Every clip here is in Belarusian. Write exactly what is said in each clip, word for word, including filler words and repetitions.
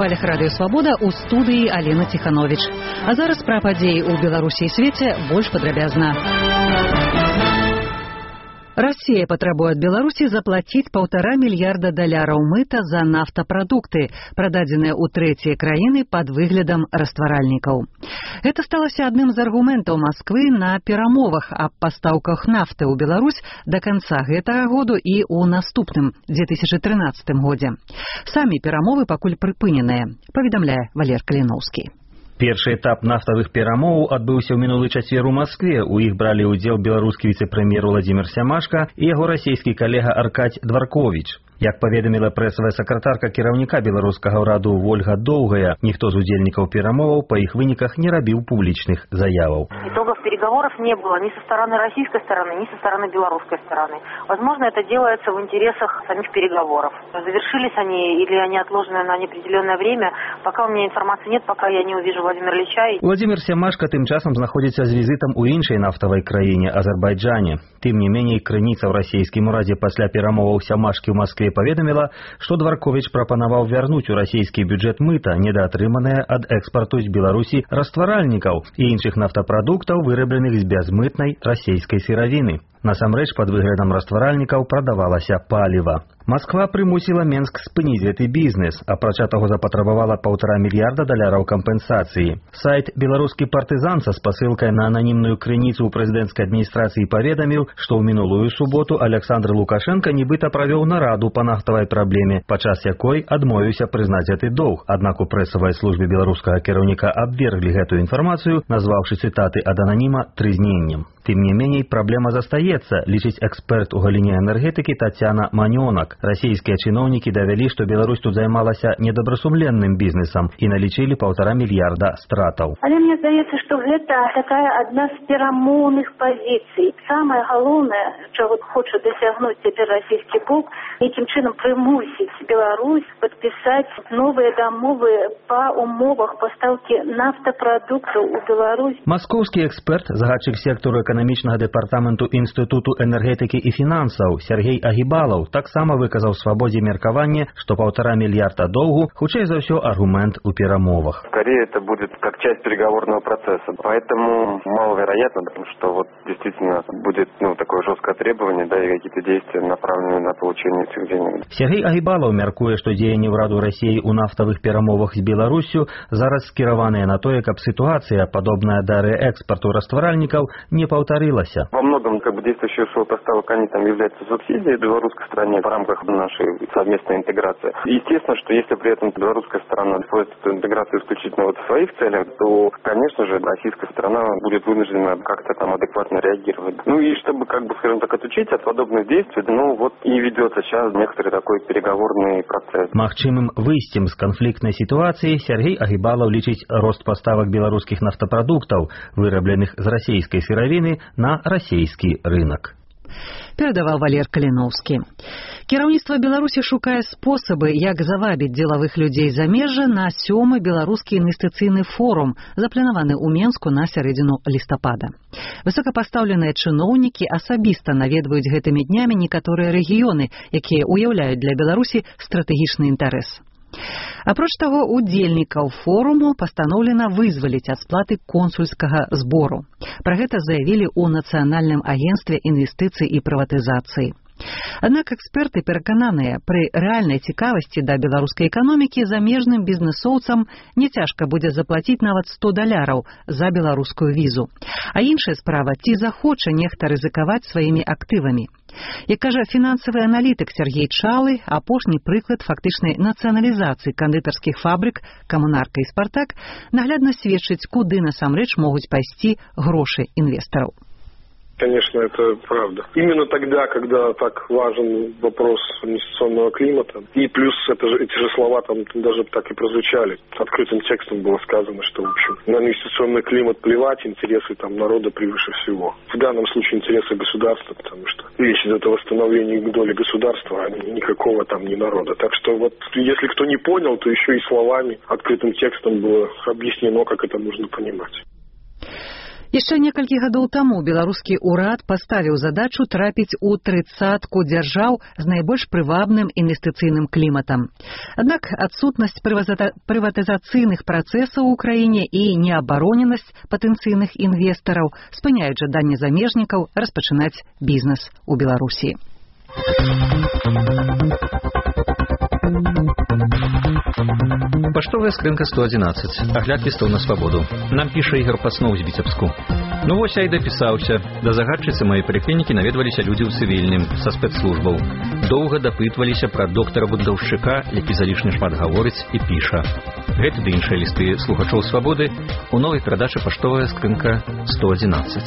хвалях радыё Свабода, у студыі Алена Тиханович. А зараз пра падзеі ў Беларусі і свеце больш падрабязна. Россия патрабуе ад Беларусі заплаціць полтора мільярда даляраў мыта за нафтапрадукты, прададзеныя ў трэція краіны пад выглядам растваральнікаў. Гэта сталася адным з аргументаў Масквы на перамовах аб пастаўках нафты ў Беларусь да канца гэтага году і ў наступным две тысячи тринадцатым годзе. Самі перамовы пакуль прыпыненыя, паведамляе Валер Каліноўскі. Першы этап нафтавых перамоваў адбыўся ў мінулы чацвер у Маскве. У іх бралі ўдзел беларускі віцэ-прэм'ер Владзімір Сямашка і яго расійскі калега Аркадзь Дварковіч. Як паведаміла прэсавая сакратарка кіраўніка беларускага ўраду Вольга Доўгая, ніхто з удзельнікаў перамоваў па іх выніках не рабіў публічных заяваў. Итогов переговоров не было ни со стороны российской стороны, ни со стороны белорусской стороны. Возможно, это делается в интересах самих переговоров. Завершились они или они отложены на неопределенное время, пока у меня информации нет, пока я не увижу Владимира Ильича. Владзімір Сямашка тым часам знаходзіцца з візітам у іншай нафтавай краіне, Азербайджане. Тым не меней, крыніца ў расійскім урадзе пасля перамоваў Сямашкі ў Маскве паведаміла, што Дварковіч прапанаваў вярнуць у расійскі бюджэт мыта, недаатрыманае ад экспарту з Беларусі растваральнікаў і іншых нафтапрадуктаў, вырабленых з бязмытнай расійскай сыравіны. Насамрэч, пад выглядам растваральнікаў прадавалася паліва. Масква прымусіла Менск спыніць гэты бізнес, апрача таго запатрабавала полтора мільярда даляраў кампенсацыі. Сайт «Беларускі партызан» са спасылкай на ананімную крыніцу ў прэзідэнцкай адміністрацыі паведаміў, што ў мінулую суботу Александр Лукашенко нібыта правёў нараду па нафтавай праблеме, падчас якой адмовіўся прызнаць гэты доўг. Аднак у прэсавай службе беларускага кіраўніка абверглі гэтую інфармацыю, назваўшы цытаты ад ананіма трызненнем. Тым не меней, праблема застаецца, лічыць эксперт у галіне энергетыкі Тацяна Манёнак. Расійскія чыноўнікі давялі, што Беларусь тут займалася недобрасумленным бізнесам і налічылі полтора мільярда стратаў. Але мне здаецца, што гэта такая адна з перамоўных пазіцый. Самае галоўнае, чаго хоча дасягнуць цяпер расійскі бок, нейкім чынам прымусіць Беларусь падпісаць новыя дамовы па умовах пастаўкі нафтапрадуктаў у Беларусь. Маскоўскі эксперт, загадчык сектору эканамічнага дэпартаменту Інстытуту энергетыкі і фінансаў Сергей Агібалаў таксама выказаў свабодзе меркаванне, што полтора мільярда доўгу хутчэй за ўсё аргумент у перамовах. Скорее это будет как часть переговорного процесса, поэтому маловероятно, потому что вот действительно будет ну, такое жесткое требование, да, и какие-то действия направленные на получение этих денег. Сергей Агібалаў мяркуе, што дзеянні ўраду Расіі ў нафтавых перамовах з Беларуссю зараз скіраваныя на тое, каб сітуацыя, падобная да рээкспарту растваральнікаў, не повторилась. Во многом как бы действующие условия поставок, они там являются субсидией белорусской стране в рамках нашей совместной интеграции. Естественно, что если при этом белорусская сторона использует эту интеграцию исключительно вот в своих целях, то, конечно же, российская сторона будет вынуждена как-то там адекватно реагировать. Ну и чтобы, как бы, скажем так, отучить от подобных действий, ну вот и ведется сейчас некоторый такой переговорный процесс. Магчымым выйсцем з канфліктнай сітуацыі Сергей Агібалаў лічыць рост паставак беларускіх нафтапрадуктаў, вырабленых з расійскай сыравіны, на расійскі рынок. Перадаваў Валер Каліноўскі. Кіраўніцтва Беларусі шукае спосабы, як завабіць дзелавых людзей замежжа на сёмы беларускі інвестыцыйны форум, запланаваны ў Менску на сярэдзіну лістапада. Высокапастаўленыя чыноўнікі асабіста наведваюць гэтымі днямі некаторыя рэгіёны, якія ўяўляюць для Беларусі стратэгічны інтарэс. Апроч таго, удзельнікаў форуму пастаноўлена вызваліць ад сплаты консульскага збору. Пра гэта заявілі ў Нацыянальным агенцтве інвестыцый і прыватызацыі. Аднак эксперты перакананыя, пры рэальнай цікавасці да беларускай эканомікі замежным бізнэсоўцам не цяжка будзе заплаціць нават сто даляраў за беларускую візу. А іншая справа, ці захоча нехта рызыкаваць сваімі актывамі. Як кажа фінансавы аналітык Сергей Чалы, апошні прыклад фактычнай нацыяналізацыі кандытарскіх фабрык «Камунарка» і «Спартак» наглядна сведчыць, куды насамрэч могуць пайсці грошы інвестараў. Конечно, это правда. Именно тогда, когда так важен вопрос инвестиционного климата, и плюс это же, эти же слова там даже так и прозвучали. Открытым текстом было сказано, что, в общем, на инвестиционный климат плевать, интересы там народа превыше всего. В данном случае интересы государства, потому что речь идет о восстановлении доли государства, а никакого там не народа. Так что вот, если кто не понял, то еще и словами, открытым текстом было объяснено, как это нужно понимать. Яшчэ некалькі гадоў таму беларускі ўрад паставіў задачу трапіць у трыццатку дзяржаў з найбольш прывабным інвестыцыйным кліматам. Аднак адсутнасць прыватызацыйных працэсаў у краіне і неабароненасць патэнцыйных інвестараў спыняюць жаданне замежнікаў распачынаць бізнес у Беларусі. Паштовая скрынка сто одиннадцать. Агляд лістоў на свабоду. Нам піша Ігор Пасноў з Віцебску. Ну вось я і дапісаўся. Да загадчыцы маёй паліклінікі наведваліся людзі ў цывільным, са спецслужбаў. Доўга дапытваліся пра доктара будаўшчыка, які залішне шмат гаворыць і піша. Гэты ды іншыя лісты слухачоў свабоды у новай перадачы «Паштовая скрынка сто одиннадцать».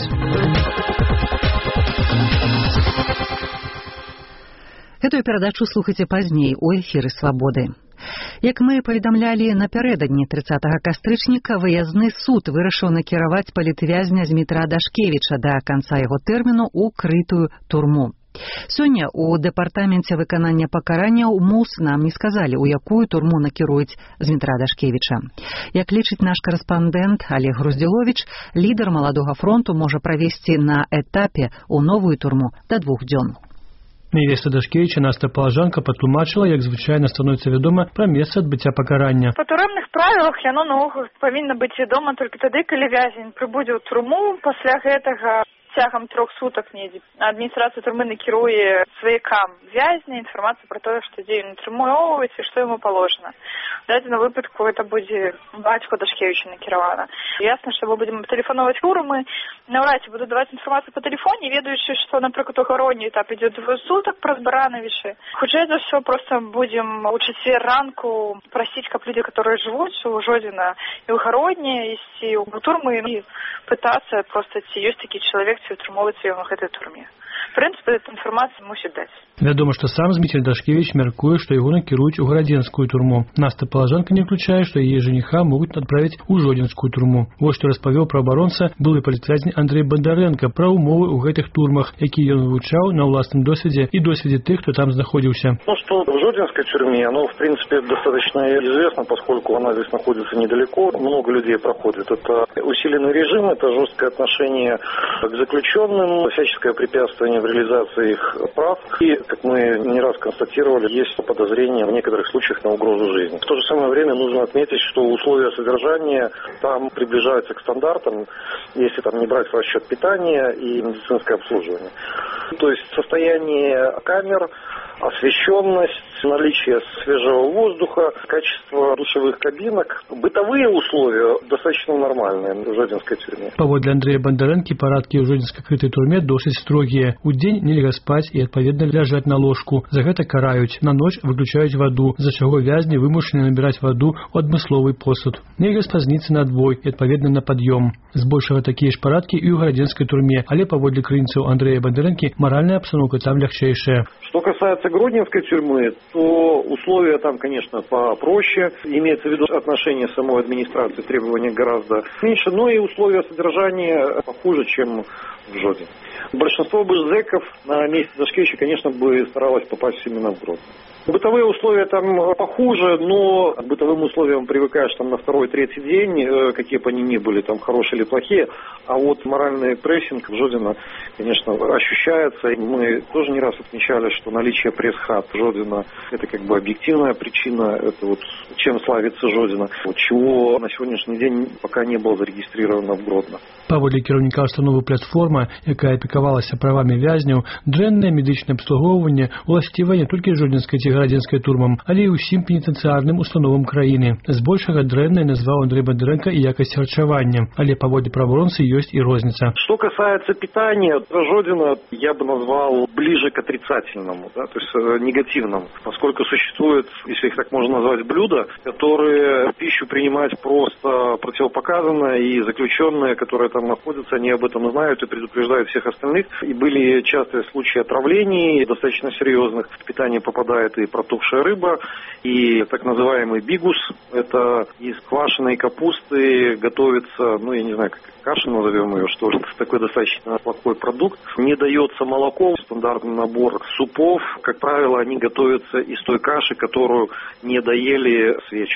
Гэтую перадачу слухайце пазней у эфіры «Свабоды». Як мы паведамлялі напярэдадні трыццатага кастрычніка, выязны суд вырашыў накіраваць палітвязня Змітра Дашкевіча да канца яго тэрміну ў крытую турму. Сёння у дэпартаменце выканання пакаранняў МУС нам не сказалі, у якую турму накіруюць Змітра Дашкевіча. Як лічыць наш карэспандэнт Олег Груздзіловіч, лідар маладога фронту можа правесці на этапе ў новую турму да двух дзён. Невеста Дашкевіча Наста Палажанка патлумачыла, як звычайна становіцца вядома пра месца адбыцця пакарання. Па турэмных правілах яно наогул павінна быць вядома толькі тады, калі вязень прыбудзе ў турму. Пасля гэтага цягам трох сутак недзе адміністрацыя турмы накіруе сваякам вязня інфармацыю пра тое, што дзе ён атрымоўваецца і што яму паложана. В дадзеным выпадку это будзе бацьку Дашкевіча накіравана. Ясна, што мы будзем тэлефановаць фурумы, наўрад ці будуць даваць інфармацыю па тэлефоне, ведаючы, што, напрыклад, у гароні этап ідзе двое сутак праз Баранавічы. Хутчэй за ўсё проста будзем у чацвер ранку прасіць, каб людзі, которые жывуць у Жодзіна і ў гародні, ісці ў турмы і пытацца проста, ці ёсць такі чалавек, ці утрымоўваецца ён у гэтай турме. В прынцыпе, эту інфармацыю мусіць даць. Вядома, што сам Зміцер Дашкевіч мяркуе, што яго накіруюць у Гарадзенскую турму. Наста Палажанка не ўключае, што яе жаніха могуць адправіць у Жодзінскую турму. Вось што распавёў праабаронца былы палітвязень Андрэй Бондаренко пра умовы ў гэтых турмах, якія ён вывучаў на ўласным досведзе і досведзе тых, хто там знаходзіўся. Ну, что в Жодзинской тюрьме, оно, в принципе, достаточно известно, поскольку она здесь находится недалеко, много людей проходит. Это усиленный режим, это жесткое отношение к заключенным, всяческое препятствие в реализации их прав. И, как мы не раз констатировали, есть подозрения в некоторых случаях на угрозу жизни. В то же самое время нужно отметить, что условия содержания там приближаются к стандартам, если там не брать в расчет питание и медицинское обслуживание. То есть состояние камер, освещенность, наличие свежего воздуха, качество душевых кабинок, бытовые условия достаточно нормальные в Жодзінскай тюрьме. Паводле Андрэя Бондарэнкі парадкі ў Жодзінскай крытай турме досыць строгія. У дзень нельга спаць і адпаведна ляжаць на ложку. За гэта караюць. На ноч выключаюць ваду, за чаго вязні вымушаны набіраць ваду ў адмысловы посуд. Нельга спазніцца на адбой і адпаведна на пад'ём. Збольшага такія ж парадкі і ў Гарадзенскай турме, але паводле крыніцаў Андрэя Бондарэнкі маральная абстаноўка там лягчэйшая. Что касается Гродненской тюрьмы, то условия там, конечно, попроще. Имеется в виду отношение самой администрации, требования гораздо меньше, но и условия содержания похуже, чем в Жодзине. Большинство бы зэков на месте Дашкевича, конечно, бы старалось попасть именно в Гродно. Бытовые условия там похуже, но к бытовым условиям привыкаешь там на второй-третий день, какие бы они ни были, там хорошие или плохие, а вот моральный прессинг в Жодзино, конечно, ощущается. Мы тоже не раз отмечали, что наличие пресс-хат Жодзино – это как бы объективная причина, это вот чем славится Жодзино, чего на сегодняшний день пока не было зарегистрировано в Гродно. Паводле кіраўніка установы «Платформа», якая апекавалася правамі вязняў, дрэннае медычнае абслугоўванне уласцівае не толькі Жодзінскай ці Гарадзенскай турмам, але і ўсім пенітэнцыярным установам краіны. Збольшага дрэннае назваў Андрэй Бондаренко і якасць харчавання, але паводле праваронцы ёсць і розніца. Что касается питания, Жодзино я бы назвал ближе к отрицательному, да, то есть негативному, поскольку существует, если их так можно назвать, блюда, которые пищу принимать просто противопоказано, и заключенные, которые там находятся, они об этом знают и предупреждают всех остальных. И были частые случаи отравлений, достаточно серьезных. В питание попадает и протухшая рыба, и так называемый бигус. Это из квашеной капусты готовится, ну я не знаю, как каша назовем ее, что ли, такой достаточно плохой продукт. Не дается молоко, стандартный набор супов. Как правило, они готовятся из той каши, которую не доели с вечера.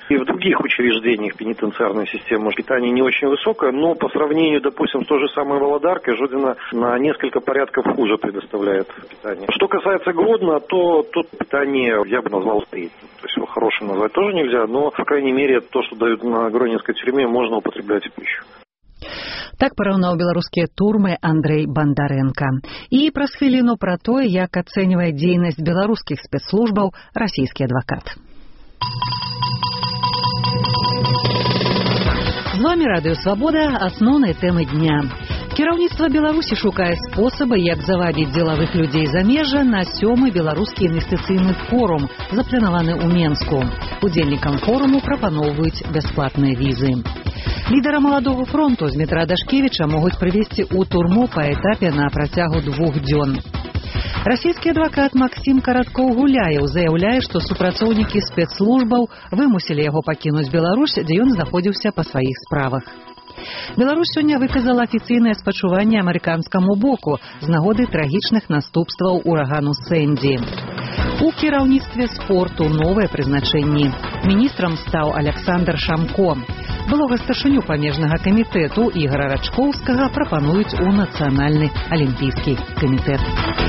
И в других учреждениях пенитенциарная система питания не очень высокая, но по сравнению, допустим, с той же самой Володаркой, Жодино на несколько порядков хуже предоставляет питание. Что касается Гродно, то тут питание я бы назвал средним. То есть его хорошим назвать тоже нельзя, но, по крайней мере, то, что дают на Гродненской тюрьме, можно употреблять в пищу. Так параўнаў беларускія турмы Андрэй Бандарэнка. І праз хвіліну пра тое, як ацэньвае дзейнасць беларускіх спецслужбаў расійскі адвакат. З вами Радыё Свабода, асноўныя тэмы дня. Кіраўніцтва Беларусі шукае спосабы, як завабіць дзелавых людзей замежжа на сёмы беларускі інвестыцыйны форум, запланаваны ў Менску. Удзельнікам форуму прапаноўваюць бясплатныя візы. Лідара маладога фронту Змітра Дашкевіча могуць прывесці ў турму па этапе на працягу двух дзён. Расійскі адвакат Максім Караткоў-Гуляеў заяўляе, што супрацоўнікі спецслужбаў вымусілі яго пакінуць Беларусь, дзе ён знаходзіўся па сваіх справах. Беларусь сёння выказала афіцыйнае спачуванне амерыканскаму боку з нагоды трагічных наступстваў урагану Сэнді. У кіраўніцтве спорту новыя прызначэнні. Міністрам стаў Аляксандр Шамко. Былога старшыню памежнага камітэту Ігара Рачкоўскага прапануюць у Нацыянальны алімпійскі камітэт.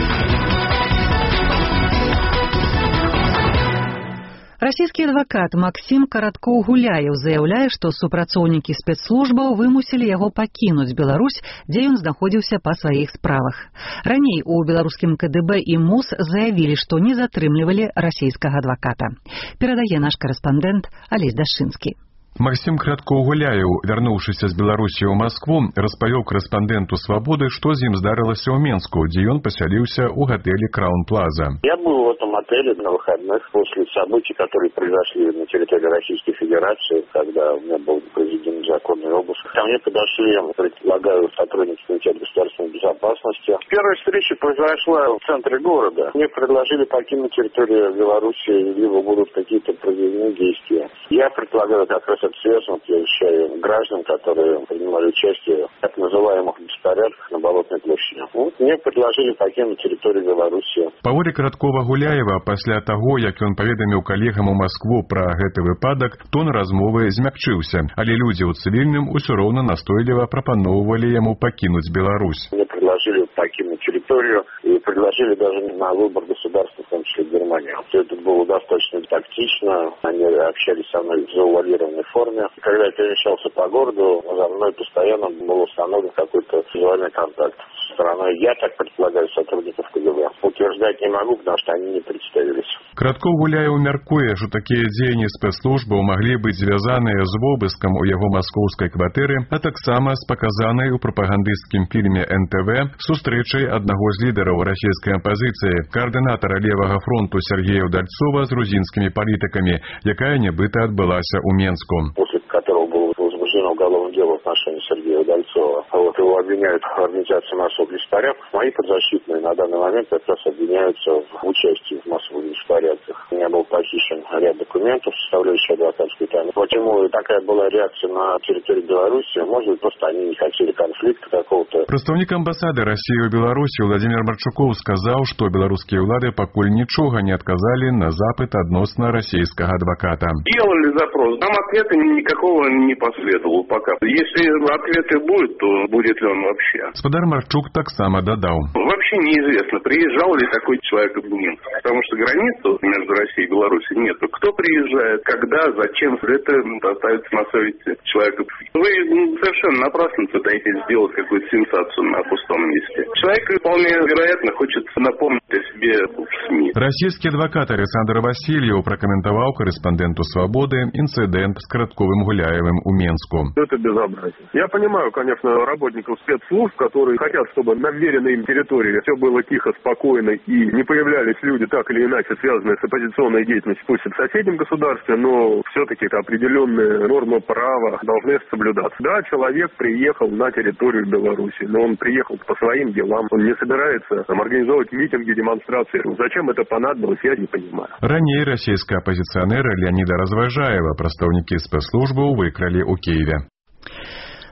Расійскі адвакат Максім Караткоў-Гуляеў заяўляе, што супрацоўнікі спецслужбаў вымусілі яго пакінуць Беларусь, дзе ён знаходзіўся па сваіх справах. Раней у беларускім ка дэ бэ і МОЗ заявілі, што не затрымлівалі расійскага адваката. Перадае наш карэспандэнт Алесь Дашынскі. Максім Караткоў-Гуляеў, вярнуўшыся з Беларусі ў Маскву, распавёў корэспандэнту «Свободы», што з ім здарылася ў Менску, дзе ён пасяліўся ў гатэлі «Краун Плаза». Я был в этом отеле на выходных после событий, которые произошли на территории Российской Федерации, когда у меня был проведен законный обыск. Ко мне подошли, предлагаю сотрудники Комитета государственной безопасности. Первая встреча произошла в центре города. Мне предложили покинуть территорию Беларуси, либо будут какие-то проведены действия. Я предлагаю как раз связано, я ощущаю, граждан, которые принимали участие в так называемых беспорядках на Болотной площади. Вот, мне предложили покинуть территорию Беларуси. Паводле Караткова-Гуляева, пасля таго, як ён паведаміў калегам у Маскву пра гэты выпадак, тон размовы змякчыўся, але людзі ў цывільным усё роўна настойліва прапаноўвалі яму пакінуць Беларусь. Мне предложили покинуть территорию и предложили даже на выбор государства, в том числе Германии. Это было достаточно тактично, они общались со мной в заувалированной форме. Когда я перемещался по городу, за мной постоянно был установлен какой-то визуальный контакт со стороной, я так предполагаю, сотрудников ка дэ бэ. Утверждать не могу, потому что они не представились. Караткоў-Гуляеў мяркуе, што такія дзеянні спецслужбаў маглі быць звязаныя з обыскам у яго маскоўскай кватэры, а таксама з паказанай у прапагандысцкім фільме эн тэ вэ сустрэчай аднаго з лідараў расійскай апазіцыі, каардынатара левага фронту Сергея Удальцова з грузінскімі палітыкамі, якая нібыта адбылася ў Менску. После которого было возбуждено уголовное дело в отношении Сергея Удальцова. Вот его обвиняют в организации массовых беспорядков. Мои подзащитные на данный момент как раз обвиняются в участии в массовых беспорядках. У меня был похищен ряд документов, составляющих адвокатскую тайну. Почему такая была реакция на территории Беларуси? Может быть, просто они не хотели конфликта какого-то. Прадстаўнік амбасады России ў Беларусі Владимир Марчуков сказаў, што беларускія ўлады пакуль нічога не адказалі на запыт адносна расійскага адваката. Делали запрос. Нам ответа никакого не последовало пока. Если ответы будут, то будет ли он вообще? Господар Марчук таксама дадаў. Вообще неизвестно, приезжал ли такой человек в Минск. Потому что границы между Россией и Беларусью нет. Кто приезжает, когда, зачем, это остается на совести человека. Вы совершенно напрасно пытаетесь сделать какую-то сенсацию на пустом месте. Человек вполне вероятно хочет напомнить о себе в СМИ. Российский адвокат Александр Васильев прокомментовал корреспонденту «Свободы» инцидент с Караткоўым-Гуляевым у Менску. Это безобразие. Я понимаю, конечно, работников спецслужб, которые хотят, чтобы на вверенной им территории все было тихо, спокойно и не появлялись люди, так или иначе связанные с оппозиционной деятельностью, пусть и в соседнем государстве, но все-таки определенные нормы права должны соблюдаться. Да, человек приехал на территорию Беларуси, но он приехал по своим делам, он не собирается там организовывать митинги, демонстрации. Зачем это понадобилось, я не понимаю. Ранее российская оппозиционера Леонида Разважаева прадстаўнікі спецслужбаў выкралі ў Киеве.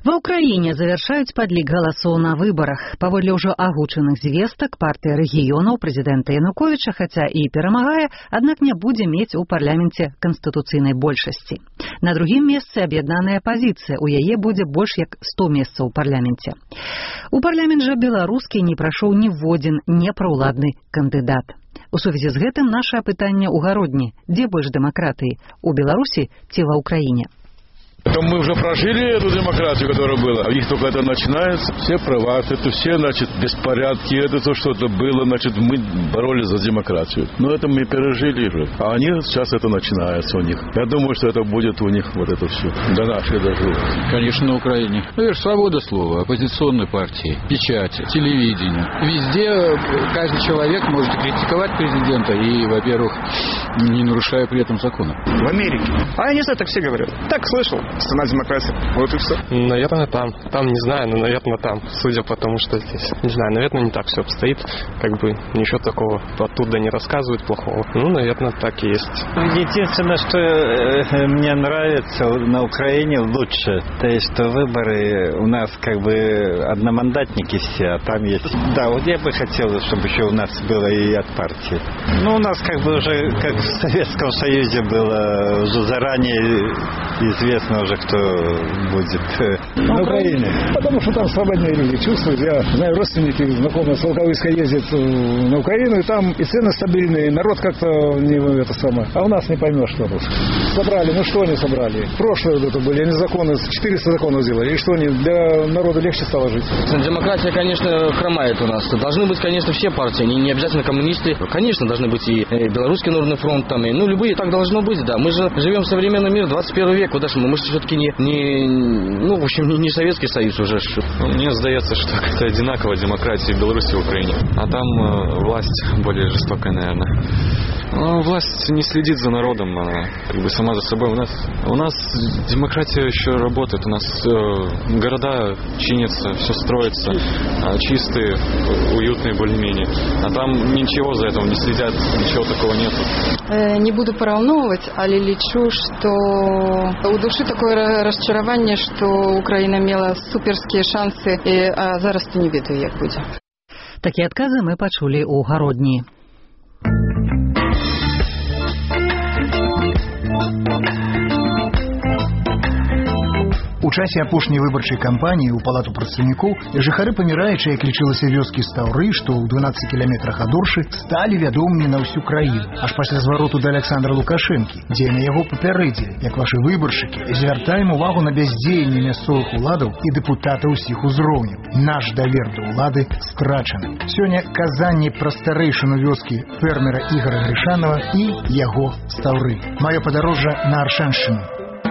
Ва ўкраіне завяршаюць падлік галасоў на выбарах. Паводле ўжо агучаных звестак, партыя рэгіёнаў прэзідэнта Януковіча, хаця і перамагае, аднак не будзе мець у парламенце канстытуцыйнай большасці. На другім месцы аб'яднаная апазіцыя, у яе будзе больш як сто месцаў у парламенце. У парламент жа беларускі не прайшоў ніводзін непраўладны кандыдат. У сувязі з гэтым наша пытанне ў гародні: дзе больш дэмакратыі, у Беларусі ці ва ўкраіне? То мы уже прожили эту демократию, которая была. У них только это начинается. Все права, это все, значит, беспорядки, это то, что это было, значит, мы боролись за демократию. Но это мы пережили уже. А они сейчас это начинается у них. Я думаю, что это будет у них вот это все. До нашей дожили. Конечно, на Украине. Ну, свобода слова, оппозиционной партии, печати, телевидения. Везде каждый человек может критиковать президента и, во-первых, не нарушая при этом закона. В Америке. А я не знаю, так все говорят. Так слышал. Страна демократии. Вот и все. Наверное, там. Там не знаю, но, наверное, там. Судя по тому, что здесь. Не знаю, наверное, не так все обстоит. Как бы ничего такого оттуда не рассказывают плохого. Ну, наверное, так и есть. Единственное, что э, мне нравится на Украине лучше, то есть, что выборы у нас как бы одномандатники все, а там есть... Да, вот я бы хотел, чтобы еще у нас было и от партии. Ну, у нас как бы уже, как в Советском Союзе было, уже заранее известно уже, кто будет на Украине. Потому что там свободные люди чувствуют. Я знаю, родственники, знакомые с Волковыска ездят на Украину, и там и цены стабильные, и народ как-то не это самое. А у нас не поймешь, что тут. Собрали, ну что они собрали? Прошлые вот это были, они законы, четыреста законов сделали. И что они, для народа легче стало жить? Демократия, конечно, хромает у нас. Должны быть, конечно, все партии, не, не обязательно коммунисты. Конечно, должны быть и Белорусский народный фронт, там, и, ну, любые, так должно быть, да. Мы же живем в современном мире, двадцать первый век, куда же мы? Мы же все-таки не, не, ну, в общем, не, не Советский Союз уже. Ну, мне сдается, что как-то одинаково демократия в Беларуси и Украине. А там э, власть более жестокая, наверное. Но власть не следит за народом, она как бы сама за собой. У нас, у нас демократия еще работает, у нас э, города чинятся, все строится, э, чистые, уютные более-менее. А там ничего за этого не следят, ничего такого нету. Э, не буду параўноўваць, але лічу, што у душы такое расчараванне, што Украіна мела суперскія шансы, і, а зараз то не ведаю, як будзе. Такія адказы мы пачулі ў гародні. У часе апошняй выбарчай кампаніі ў палату прадстаўнікоў жыхары паміраючай, як лічылася вёскі Стаўры, што ў дванаццаці кіламетрах ад Оршы, сталі вядомымі на ўсю краіну, аж пасля звароту да Александра Лукашэнкі, дзе на яго папярэдзілі, як вашы выбаршчыкі, звяртаем увагу на бяздзеянне мясцовых уладаў і дэпутатаў усіх узроўняў. Наш давер да ўлады страчаны. Сёння казанні пра старэйшыну вёскі фермера Ігора Грышанова і яго Стаўры. Маё падарожжа на Аршэншчыну.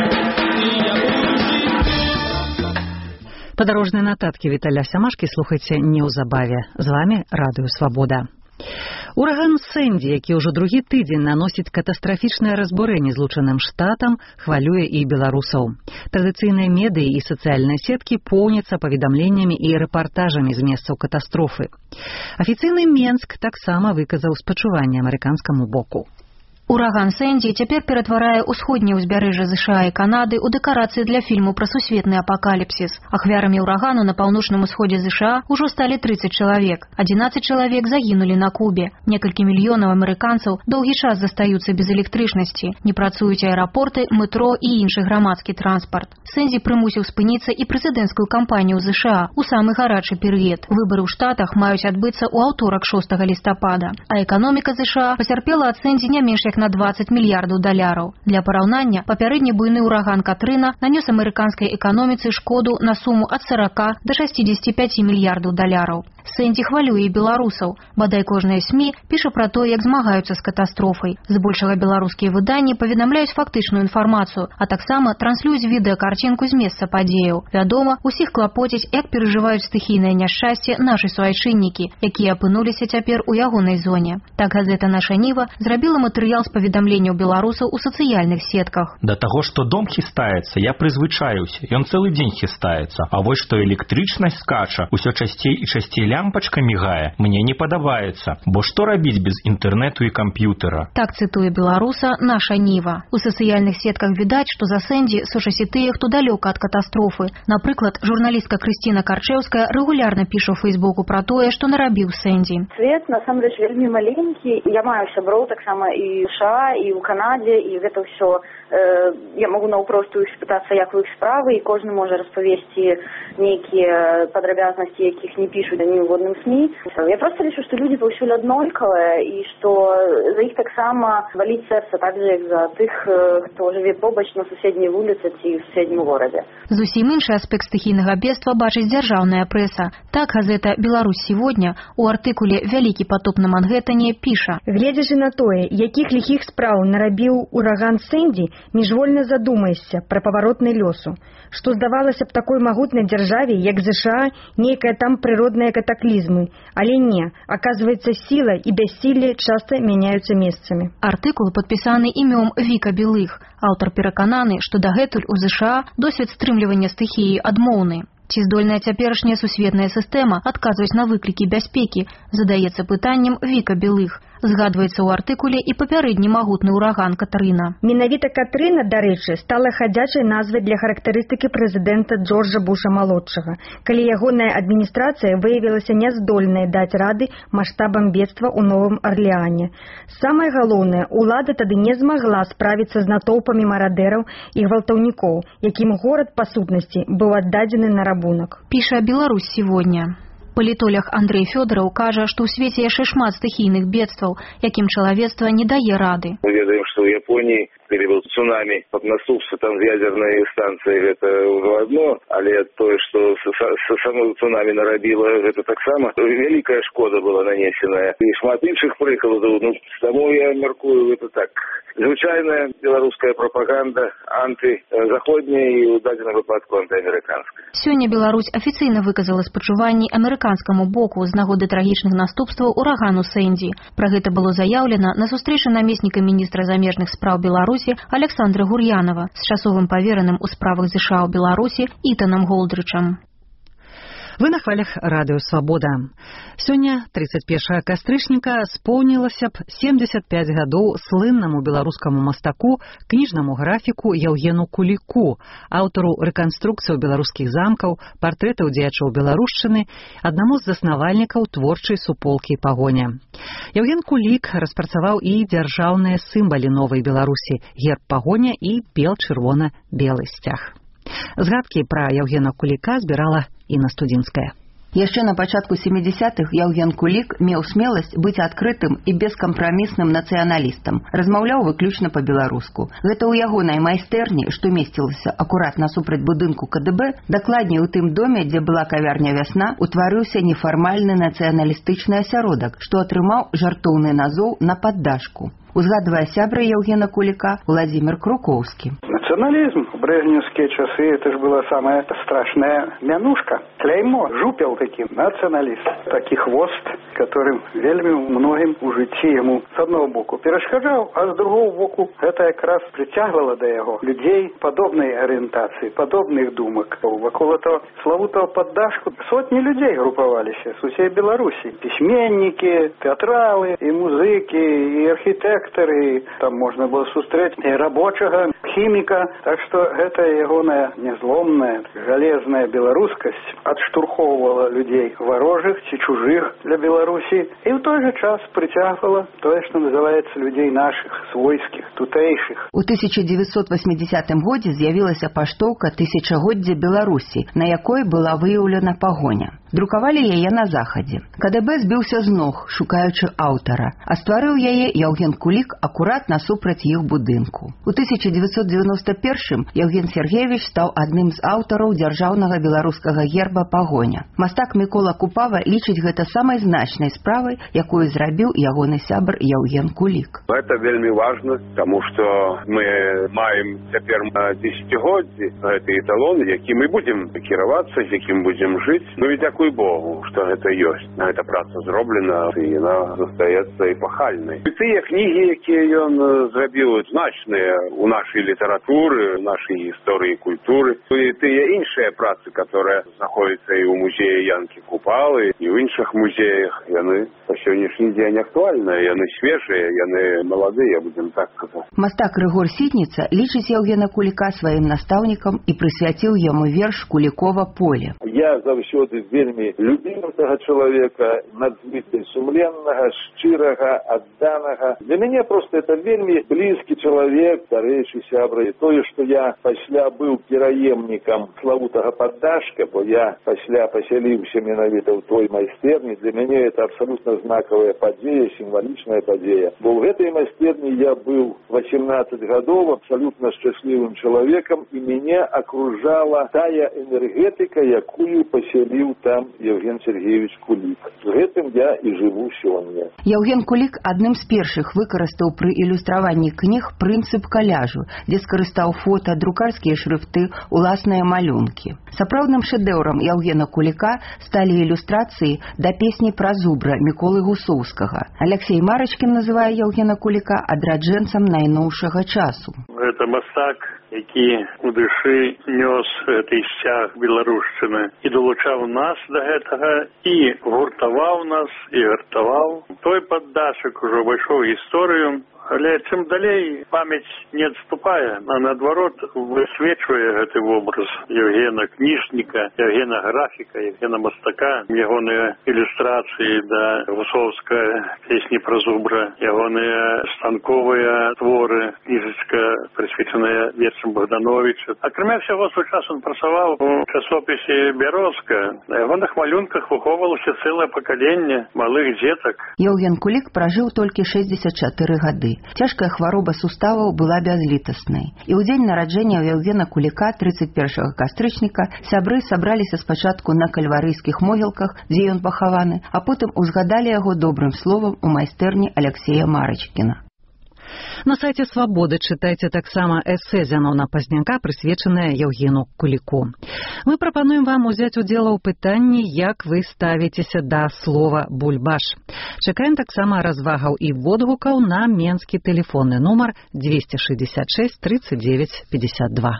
Падарожныя нататкі Віталя Сямашкі слухайце неўзабаве. З вамі Радыё Свабода. Ураган Сэнді, які ўжо другі тыдзень наносіць катастрафічнае разбурэнне злучаным штатам, хвалюе і беларусаў. Традыцыйныя медыі і сацыяльныя сеткі поўняцца паведамленнямі і рэпартажамі з месцаў катастрофы. Афіцыйны Менск таксама выказаў спачуванне амерыканскаму боку. Ураган Сэнді цяпер ператварае ўсходняе ўзбярэжжа ЗША і Канады ў дэкарацыі для фільму пра сусветны апакаліпсіс. Ахвярамі ўрагану на паўночным усходзе ЗША ўжо сталі трыццаць чалавек. адзінаццаць чалавек загінулі на Кубе. Некалькі мільёнаў амерыканцаў доўгі час застаюцца без электрычнасці. Не працуюць аэрапорты, метро і іншы грамадскі транспарт. Сэнді прымусіў спыніцца і прэзідэнцкую кампанію ЗША ў самы гарачы перыяд. Выбары ў штатах маюць адбыцца ў аўторак шостага лістапада. А эканоміка ЗША пацярпела ад Сэнді не менш як на двадцать мільярдаў даляраў. Для параўнання, папярэдні буйны ўраган Катрына нанёс амерыканскай эканоміцы шкоду на суму ад сорока да шасцідзесяці пяці мільярдаў даляраў. Сэнді хвалюе і беларусаў. Бадай кожнае СМІ піша пра тое, як змагаюцца з катастрофай. Збольшага беларускія выданні паведамляюць фактычную інфармацыю, а таксама транслююць відэакарцінку з месца падзеяў. Вядома, усіх клапоціць, як перажываюць стыхійнае няшчасце нашы суайчыннікі, якія апынуліся цяпер у ягонай зоне. Так газета «Наша Ніва» зрабіла матэрыял з паведамленняў беларусаў у сацыяльных сетках. Да таго, што дом хістаецца, я прызвычаюся. Ён цэлы дзень хістаецца. А вось што электрычнасць скача, усё часцей і часцей лям лямпачка мігае, мне не падабаецца, бо што рабіць без інтэрнэту і камп'ютера. Так цытуе беларуса наша Ніва. У сацыяльных сетках відаць, што за Сэнді сушаць і тыя, хто далёка ад катастрофы. Напрыклад, журналістка Крысціна Карчэўская рэгулярна піша ў Фейсбуку пра тое, што нарабіў Сэнді. Свет, насамрэч, вельмі маленькі. Я маю сяброў таксама і ў США, і ў Канадзе, і гэта ўсё э, я магу наўпросту іх спытацца, як у іх справы, і кожны можа распавесці нейкія падрабязнасці, якіх не пішуць ні ў водным СМІ. Я проста лічу, што людзі паўсюль аднолькавыя, і што за іх таксама баліць сэрца так же, як за тых, хто жыве побач на суседняй вуліцы ці ў суседнім горадзе. Зусім іншы аспект стыхійнага бедства бачыць дзяржаўная прэса. Так газета «Беларусь сегодня» у артыкуле «Вялікі потоп на Манхэттане» піша: «Гледзячы на тое, якіх ліхіх спраў нарабіў ураган Сэнді, міжвольна задумаешся пра паваротны лёсу, што здавалася б такой магутнай дзяржаве, як ЗША, нейкая там прыродныя катаклізмы. Але не, аказваецца, сіла і бяссілле часта мяняюцца месцамі». Артыкул падпісаны імём Віка Белых. Аўтар перакананы, што дагэтуль у ЗША досвед стрымлівання стыхіі адмоўны. Ці здольная цяперашняя сусветная сістэма адказваць на выклікі бяспекі, задаецца пытаннем Віка Белых. Згадваецца ў артыкуле і папярэдні магутны ўраган Катрына. Менавіта Катрына, дарэчы, стала хадзячай назвай для характарыстыкі прэзідэнта Джорджа Буша-малодшага, калі ягоная адміністрацыя выявілася няздольнай даць рады маштабам бедства ў Новым Арлеане. Самае галоўнае, улада тады не змагла справіцца з натоўпамі марадэраў і гвалтаўнікоў, якім горад, па сутнасці, быў аддадзены на рабунак. Піша «Беларусь сегодня». Палітолог Андрей Фёдораў кажа, што ў свеце яшчэ шмат стыхійных бедстваў, якім чалавецтва не дае рады. Мы ведаем, што ў Японіі перебыл цунамі под наступством там ядерной станции, это уже одно, але тое, что само цунамі нарабило, это так само великая шкода была нанесенная. И шмат іншых прыкладаў, ну, тому я мяркую, это так. Звычайная беларуская пропаганда, антызаходняя і ў дадзеным выпадку антыамерыканская. Сёння Беларусь афіцыйна выказала спачуванні амерыканскаму боку з нагоды трагічных наступстваў урагану Сэнді. Пра гэта было заяўлена на сустрэчы намесніка міністра замежных спраў Беларусі Александра Гур'янова з часовым павераным у справах ЗША ў Беларусі Ітанам Голдрычам. Вы на хвалях радыё «Свабода». Сёння, тридцать первого кастрычніка, споўнілася б семьдесят пять гадоў слыннаму беларускаму мастаку, кніжнаму графіку Яўгену Куліку, аўтару рэканструкцыяў беларускіх замкаў, партрэтаў дзеячоў беларушчыны, аднаму з заснавальнікаў творчай суполкі «Пагоня». Яўген Кулік распрацаваў і дзяржаўныя сімвалы новай Беларусі – герб «Пагоня» і бел-чырвона-белы сцяг. Згадкі пра Яўгена Куліка збірала Інна Студзінская. Яшчэ на пачатку сямідзясятых Яўген Кулік меў смеласць быць адкрытым і бескампрамісным нацыяналістам. Размаўляў выключна па-беларуску. Гэта ў ягонай майстэрні, што месцілася акурат насупраць будынку КДБ, дакладней у тым доме, дзе была кавярня «Вясна», утварыўся нефармальны нацыяналістычны асяродак, што атрымаў жартоўны назоў «На паддашку». Узгадывая сябра Яўгена Куліка Владимир Крукоўскі. Национализм в брежневские часы, это же была самая страшная мянушка. Кляймо, жупел таким, националист. Такі хвост, которым вельмі многим у жыцці ему с одного боку перашкаджаў, а с другого боку это якраз притягивало до яго людей подобной ориентации, подобных думок. Вокол этого славутого поддашку сотни людей групповались с усей Беларуси. Письменники, театралы, и музыки, и архитекторы. Там можна было сустрэць і рабочага, хіміка. Так што гэта ягоная незломная, жалезная беларускасць адштурхоўвала людзей варожых ці чужых для Беларусі і ў той жа час прыцягвала тое, што называецца людзей нашых, свойскіх, тутэйшых. У тысяча дзевяцьсот васьмідзесятым годзе з'явілася паштоўка «Тысячагоддзе Беларусі», на якой была выяўлена пагоня. Друкавалі яе на захадзе. КДБ збіўся з ног, шукаючы аўтара, а стварыў яе Яўген Кулік акурат насупраць іх будынку. У тысяча дзевяцьсот дзевяноста першым Яўген Сергеевич стаў адным з аўтараў дзяржаўнага беларускага герба «Пагоня». Мастак Мікола Купава лічыць гэта самай значнай справай, якую зрабіў ягоны сябр Яўген Кулік. Гэта вельмі важна, таму што мы маем цяпер дзесяцігоддзі гэты эталон, які мы будзем кіравацца, з якім будзем жыць. Ну і дзякуючы Дзякуй Богу, што гэта ёсць. Гэта праца зроблена, і яна застаецца эпахальнай. І тыя кнігі, якія ён зрабіў, значныя ў нашай літаратуры, ў нашай гісторыі і культуры. І тыя іншыя працы, которые знаходзяцца і ў музеі Янкі Купалы, і ў іншых музеях, яны па сённяшні дзень актуальныя, яны свежыя, яны маладыя, будзем так казаць. Мастак Рыгор Сітніца лічыць Яўгена Куліка сваім настаўнікам і прысвяціў яму верш Кулікова поле. Я заўсёды вельмі любіў гэтага чалавека, надзвычай сумленнага, шчырага, адданага. Для мяне проста это вельмі блізкі чалавек, старэйшы сябра. І тое, што я пасля быў пераемнікам славутага Паддашка, бо я пасля пасяліўся менавіта ў той майстэрні, для мяне это абсалютна знакавая падзея, сімвалічная падзея. Бо ў гэтай майстэрні я быў восемнадцать гадоў абсалютна шчаслівым чалавекам, і мяне акружала тая энергетыка, якую пасяліў там Яўген Сергеевич Кулік. З гэтым я і жыву сёння. Яўген Кулік адным з першых выкарыстаў пры ілюстраванні кніг прынцып каляжу, дзе скарыстаў фота, друкарскія шрыфты, уласныя малюнкі. Сапраўдным шэдэўрам Яўгена Куліка сталі ілюстрацыі да песні пра зубра Міколы Гусоўскага. Алексей Марачкін называе Яўгена Куліка адраджэнцам найноўшага часу. Гэта мастак, які у душы нёс гэты сцяг беларушчыны і долучаў нас да гэтага, і гуртаваў нас, і гартаваў. Той Паддашак ужо ўвайшоў у гісторыю, але чым далей памяць не адступае, а наадварот высвечвае гэты вобраз Яўгена кніжніка, Яўгена графіка, Яўгена мастака, ягоныя ілюстрацыі да Гусоўскай песні пра зубра, ягоныя станковыя творы, кніжачка, прысвечаная вершам Богдановича. Акрамя всяго, свой час он працаваў у часопісе «Бярозка». На ягоных малюнках выхоўвалася цэлае пакаленне малых дзетак. Яўген Кулік пражыў толькі шэсцьдзесят чатыры гады. Цяжкая хвароба суставаў была бязлітаснай. І ў дзень нараджэння Яўгена Куліка тридцать первого кастрычніка сябры сабраліся спачатку на кальварыйскіх могілках, дзе ён пахаваны, а потым узгадалі яго добрым словам у майстэрні Алексея Марачкіна. На сайце «Свабоды» чытайце таксама эсэ Зяноўна Пазняка, прысвечанае Яўгену Куліку. Мы прапануем вам узяць удзел у пытанні, як вы ставіцеся да слова «бульбаш». Чакаем таксама развагаў і водгукаў на менскі тэлефонны нумар двести шестьдесят шесть тридцать девять пятьдесят два.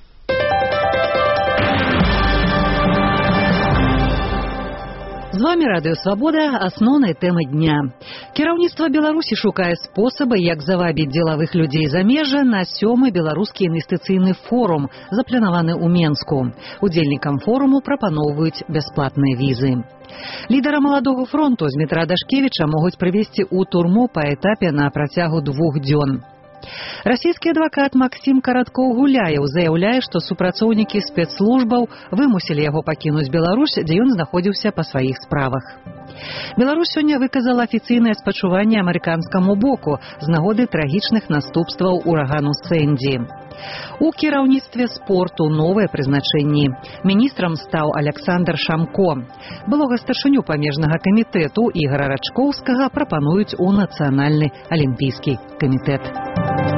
З вами Радыё Свабода, асноўнай тэмы дня. Кіраўніцтва Беларусі шукае спосабы, як завабіць дзелавых людзей замежжа на сёмы беларускі інвестыцыйны форум, запланаваны ў Менску. Удзельнікам форуму прапаноўваюць бясплатныя візы. Лідара маладога фронту Змітра Дашкевіча могуць прывесці ў турму па этапе на працягу двух дзён. Расійскі адвакат Максім Караткоў-Гуляеў заяўляе, што супрацоўнікі спецслужбаў вымусілі яго пакінуць Беларусь, дзе ён знаходзіўся па сваіх справах. Беларусь сёння выказала афіцыйнае спачуванне амерыканскаму боку з нагоды трагічных наступстваў урагану Сэнді. У кіраўніцтве спорту новыя прызначэнні. Міністрам стаў Аляксандр Шамко. Былога старшыню памежнага камітэту Ігара Рачкоўскага прапануюць у Нацыянальны алімпійскі камітэт.